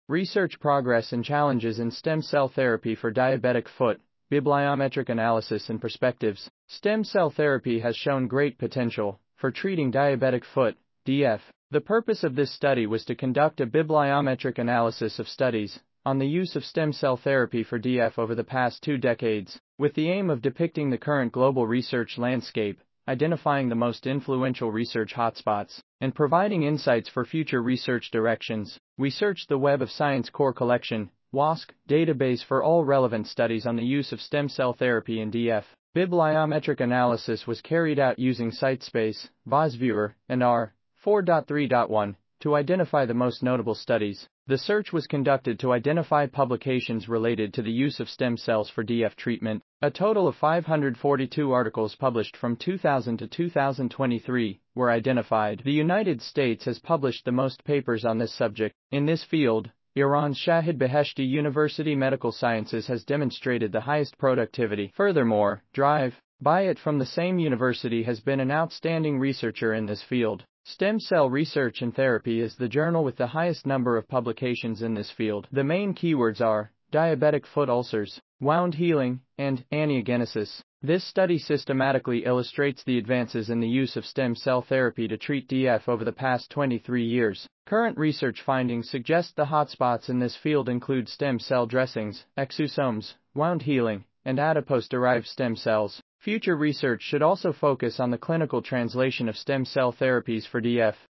Research progress and challenges in stem cell therapy for diabetic foot, bibliometric analysis and perspectives. Stem cell therapy has shown great potential for treating diabetic foot, DF. The purpose of this study was to conduct a bibliometric analysis of studies on the use of stem cell therapy for DF over the past 2 decades, with the aim of depicting the current global research landscape, identifying the most influential research hotspots, and providing insights for future research directions. We searched the Web of Science Core Collection, WASC, database for all relevant studies on the use of stem cell therapy in DF. Bibliometric analysis was carried out using CiteSpace, VozViewer, and R. 4.3.1 to identify the most notable studies. The search was conducted to identify publications related to the use of stem cells for DF treatment. A total of 542 articles published from 2000 to 2023 were identified. The United States has published the most papers on this subject. In this field, Iran's Shahid Beheshti University Medical Sciences has demonstrated the highest productivity. Furthermore, Drive by it from the same university has been an outstanding researcher in this field. Stem Cell Research and Therapy is the journal with the highest number of publications in this field. The main keywords are diabetic foot ulcers, wound healing, and angiogenesis. This study systematically illustrates the advances in the use of stem cell therapy to treat DF over the past 23 years. Current research findings suggest the hotspots in this field include stem cell dressings, exosomes, wound healing, and adipose-derived stem cells. Future research should also focus on the clinical translation of stem cell therapies for DF.